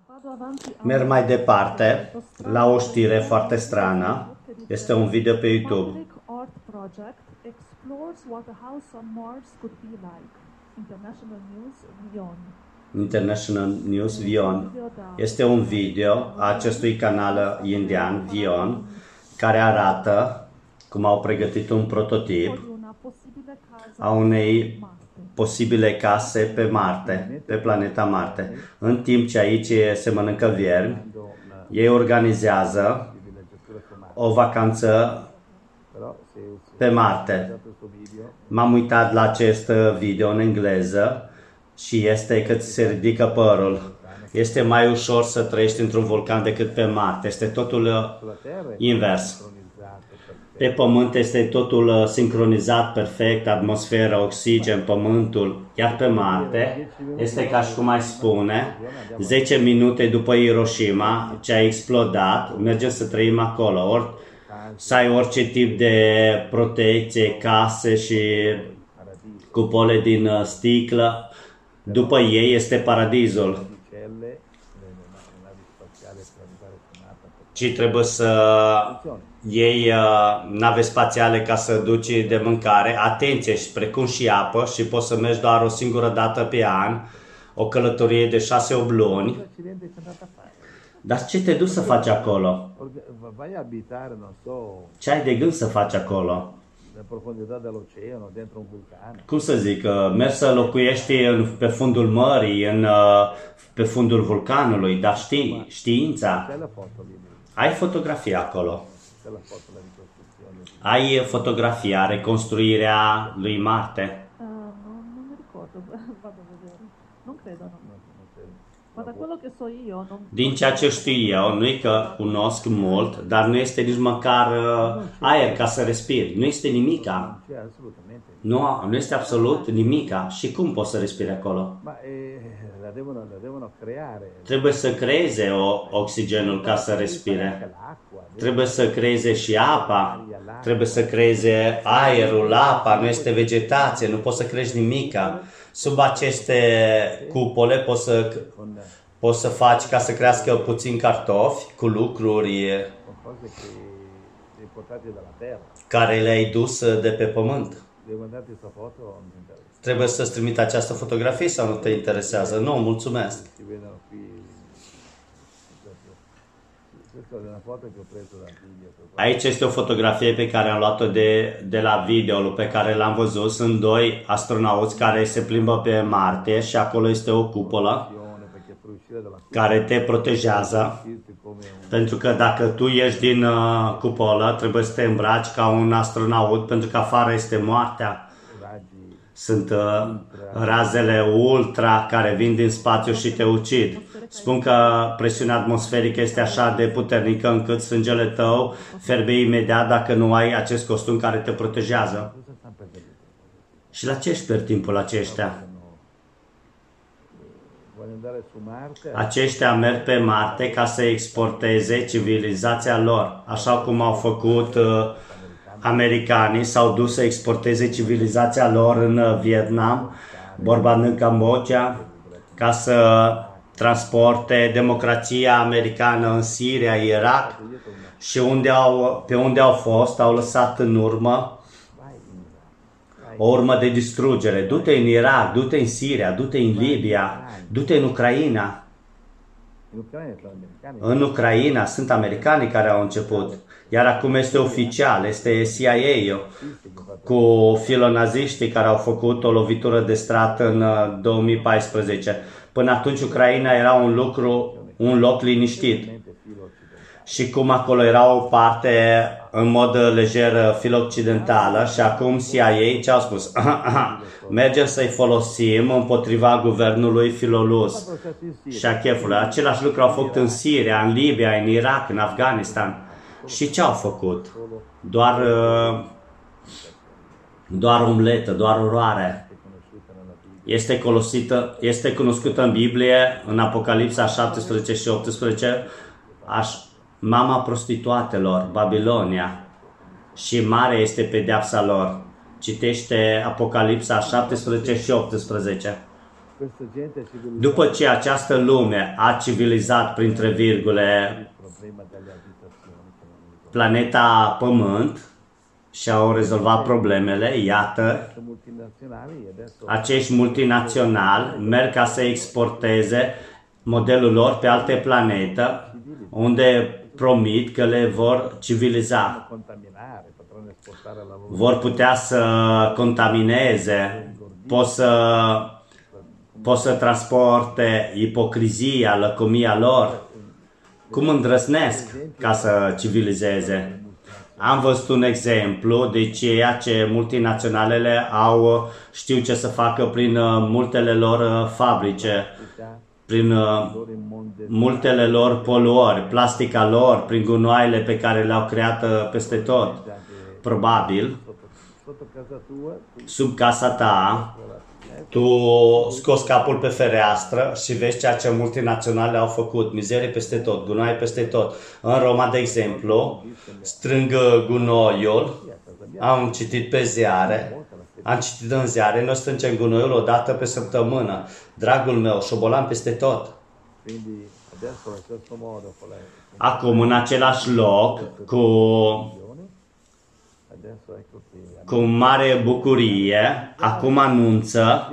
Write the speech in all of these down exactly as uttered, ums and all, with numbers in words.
Merg mai departe la o știre foarte strană. Este un video pe YouTube. International News Vion. Este un video a acestui canal indian Vion care arată cum au pregătit un prototip a unei posibile case pe Marte, pe planeta Marte. În timp ce aici se mănâncă viermi, ei organizează o vacanță pe Marte. M-am uitat la acest video în engleză și este că ți se ridică părul. Este mai ușor să trăiești într-un vulcan decât pe Marte. Este totul invers. Pe Pământ este totul sincronizat, perfect, atmosfera, oxigen, Pământul. Iar pe Marte este ca și cum ai spune, zece minute după Hiroshima, ce a explodat, mergem să trăim acolo. Ori, să ai orice tip de protecție, case și cupole din sticlă. După ei este paradisul. Ci trebuie să iei uh, nave spațiale ca să duci de mâncare, atenție, și precum și apă, și poți să mergi doar o singură dată pe an, o călătorie de șase opt luni. Dar ce te duci să faci acolo? Ce ai de gând să faci acolo? Cum să zic, mergi să locuiești în, pe fundul mării, în, pe fundul vulcanului, dar știi, știința. Ai fotografia acolo. Ai fotografia, reconstruirea lui Marte. Din ceea ce știu eu, nu e că cunosc mult, dar nu este nici măcar aer ca să respiri. Nu este nimica. Nu, nu este absolut nimica. Și cum poți să respiri acolo? Trebuie să creeze o, oxigenul ca să respire. Trebuie să creeze și apa. Trebuie să creeze aerul, apa. Nu este vegetație. Nu poți să crești nimica. Sub aceste cupole poți să, poți să faci ca să crească puțin cartofi cu lucruri care le-ai dus de pe pământ. Trebuie să-ți trimit această fotografie sau nu te interesează? Nu, mulțumesc. Aici este o fotografie pe care am luat-o de, de la video pe care l-am văzut. Sunt doi astronauți care se plimbă pe Marte și acolo este o cupolă care te protejează. Pentru că dacă tu ieși din uh, cupolă, trebuie să te îmbraci ca un astronaut, pentru că afară este moartea. Sunt uh, razele ultra care vin din spațiu și te ucid. Spun că presiunea atmosferică este așa de puternică încât sângele tău ferbe imediat dacă nu ai acest costum care te protejează. Și la ce își pierd timpul aceștia? Aceștia merg pe Marte ca să exporteze civilizația lor, așa cum au făcut uh, americanii, s-au dus să exporteze civilizația lor în Vietnam, vorba în Cambodgia, ca să transporte democrația americană în Siria, Irak, și unde au, pe unde au fost, au lăsat în urmă o urmă de distrugere. Du-te în Irak, du-te în Siria, du-te în Libia, du-te în Ucraina. În Ucraina sunt americanii care au început, iar acum este oficial, este C I A-ul cu filonaziștii care au făcut o lovitură de strat în două mii paisprezece. Până atunci Ucraina era un lucru, un loc liniștit. Și cum acolo era o parte în mod lejer filo-occidentală și acum C I A ce au spus? Mergem să-i folosim împotriva guvernului filolus și a chefului. Același lucru au făcut în Siria, în Libia, în Irak, în Afganistan. Și ce au făcut? Doar, doar umletă, doar oroare. Este, colosită, este cunoscută în Biblie, în Apocalipsa șaptesprezece și optsprezece, aș, mama prostituatelor, Babilonia, și mare este pedeapsa lor. Citește Apocalipsa șaptesprezece și optsprezece. După ce această lume a civilizat, printre virgule, planeta Pământ și au rezolvat problemele, iată, acești multinaționali merg ca să exporteze modelul lor pe alte planete, unde promit că le vor civiliza. Vor putea să contamineze, pot să, pot să transporte ipocrizia, lăcomia lor. Cum îndrăznesc ca să civilizeze? Am văzut un exemplu de ceea ce multinaționalele au știu ce să facă prin multele lor fabrice, prin multele lor poluări, plastica lor, prin gunoaiele pe care le-au creat peste tot. Probabil, sub casa ta, tu scoți capul pe fereastră și vezi ceea ce multinaționale au făcut. Mizerie peste tot, gunoi peste tot. În Roma, de exemplu, strâng gunoiul, am citit pe ziare, am citit în ziare, noi strângem gunoiul o dată pe săptămână. Dragul meu, șobolan peste tot. Acum, în același loc, cu, cu mare bucurie, acum anunță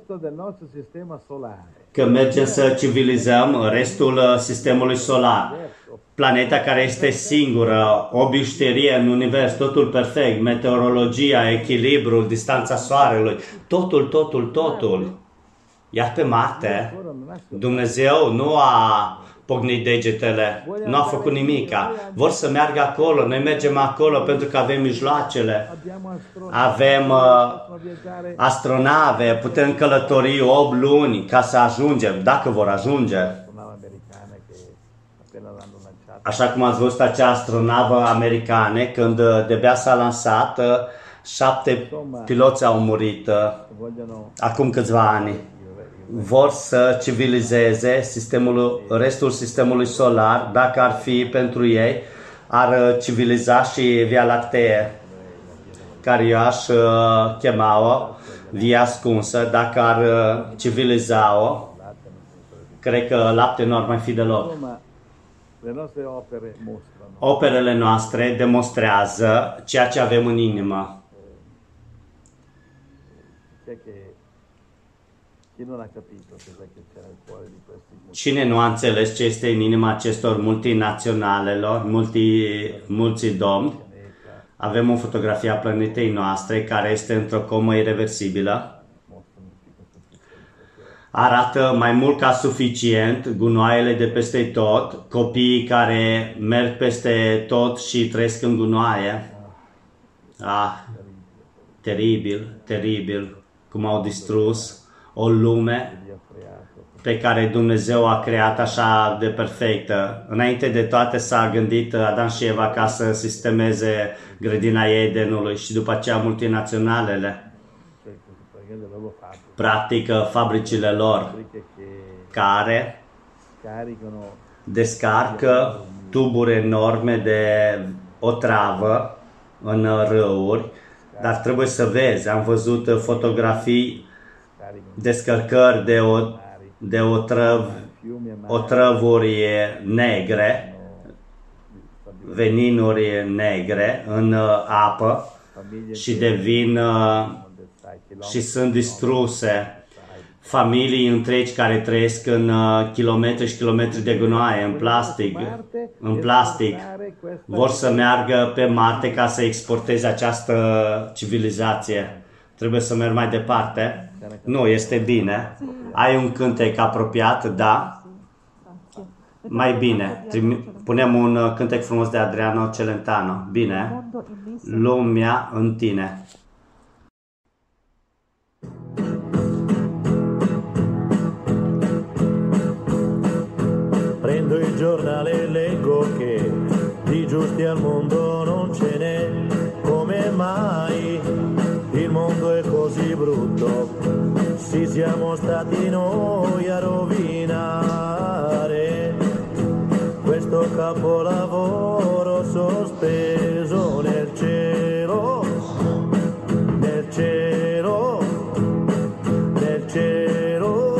că mergem să civilizăm restul sistemului solar. Planeta care este singură, o bijuterie în univers, totul perfect, meteorologia, echilibrul, distanța soarelui, totul, totul, totul. Iar pe Marte, Dumnezeu nu a pocnit degetele, nu a făcut nimica. Vor să meargă acolo, noi mergem acolo pentru că avem mijloacele, avem uh, astronave, putem călători opt luni ca să ajungem, dacă vor ajunge. Așa cum ați văzut acea astronavă americane, când de-abia s-a lansat, șapte piloți au murit acum câțiva ani. Vor să civilizeze sistemul, restul sistemului solar, dacă ar fi pentru ei, ar civiliza și Via Lactee, care eu aș chema-o Via Ascunsă, dacă ar civiliza-o, cred că lapte nu ar mai fi deloc. Operele noastre demonstrează ceea ce avem în inimă. Cine nu a înțeles ce este în inima acestor multinaționalelor, multi, mulți domni? Avem o fotografie a planetei noastre care este într-o comă irreversibilă. Arată mai mult ca suficient gunoaiele de peste tot, copiii care merg peste tot și trăiesc în gunoaie. Ah, teribil, teribil, cum au distrus o lume pe care Dumnezeu a creat așa de perfectă. Înainte de toate s-a gândit Adam și Eva ca să sistemeze grădina Edenului și după aceea multinaționalele practică fabricile lor care descarcă tuburi enorme de otravă în râuri, dar trebuie să vezi, am văzut fotografii, descărcări de, o, de otrăv, otrăvuri negre, veninuri negre în apă și devin și sunt distruse familii întregi care trăiesc în kilometri și kilometri de gunoaie, în plastic, în plastic. Vor să meargă pe Marte ca să exporteze această civilizație. Trebuie să merg mai departe. Nu, este bine. Ai un cântec apropiat, da? Mai bine. Punem un cântec frumos de Adriano Celentano. Bine. Lumea în tine. Prendo il giornale e leggo che di giusti al mondo non ce n'è. Come mai il mondo è così brutto? Sì, siamo stati noi a rovinare questo capolavoro sospeso nel cielo, nel cielo, nel cielo.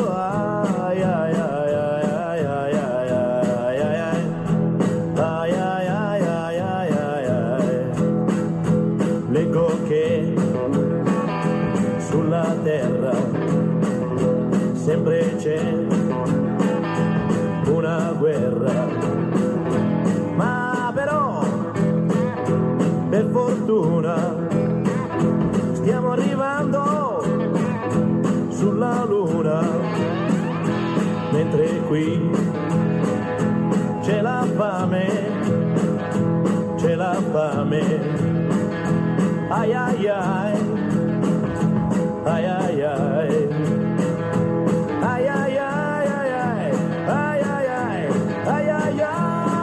luna, stiamo arrivando sulla luna, mentre qui c'è la fame, c'è la fame, ai ai ai, ai ai ai, ai ai ai, ai ai ai, ai ai ai, ai ai ai.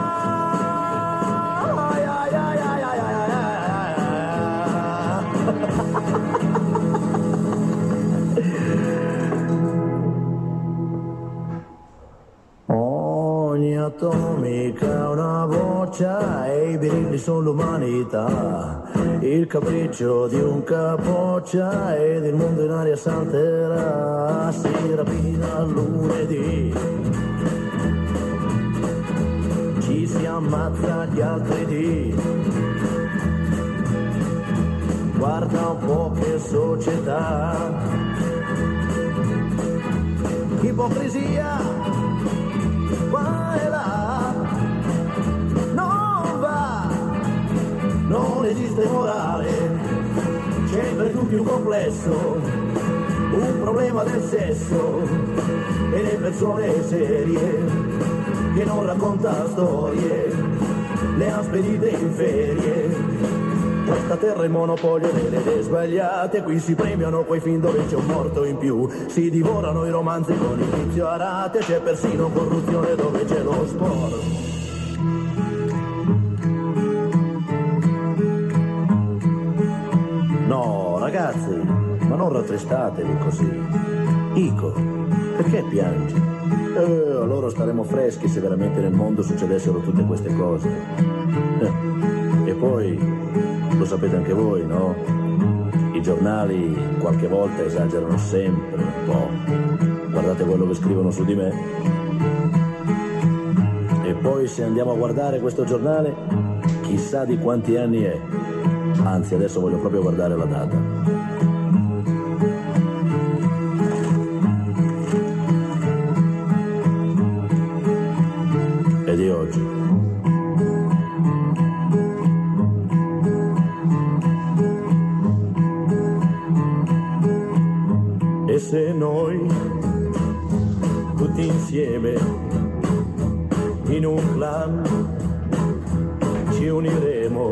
Ogni atomica una boccia e i birilli sono l'umanità, il capriccio di un capoccia ed il mondo in aria salterà, si rapina lunedì, ci si ammazza gli altri dì, guarda un po' che società, ipocrisia qua e là, non va, non esiste morale, c'è per tutti un complesso, un problema del sesso e le persone serie che non racconta storie, le han spedite in ferie. Questa terra è il monopolio delle idee sbagliate, qui si premiano quei film dove c'è un morto in più, si divorano i romanzi con inizio a rate, c'è persino corruzione dove c'è lo sport. No, ragazzi, ma non rattristatevi così. Ico, perché piangi? Eh, allora staremo freschi se veramente nel mondo succedessero tutte queste cose. Eh, e poi... lo sapete anche voi, no? I giornali qualche volta esagerano sempre un po'. Guardate quello che scrivono su di me. E poi se andiamo a guardare questo giornale, chissà di quanti anni è. Anzi, adesso voglio proprio guardare la data. È di oggi. E se noi tutti insieme in un clan ci uniremo,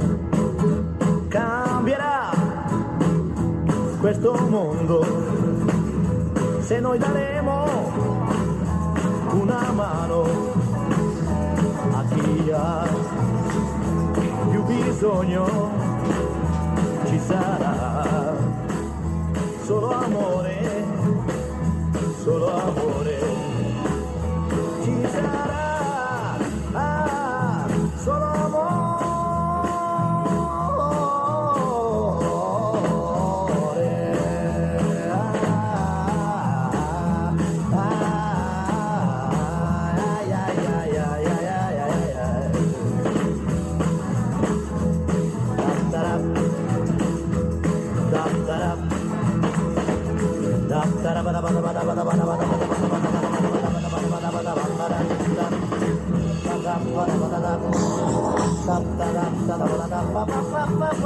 cambierà questo mondo se noi daremo una mano a chi ha più bisogno. Ci sarà solo amore, solo amore, ci sarà ah, solo amore, ah, ah, ai, ai, ai, ai, ai, ai, ai, ai. Da, da, da. Da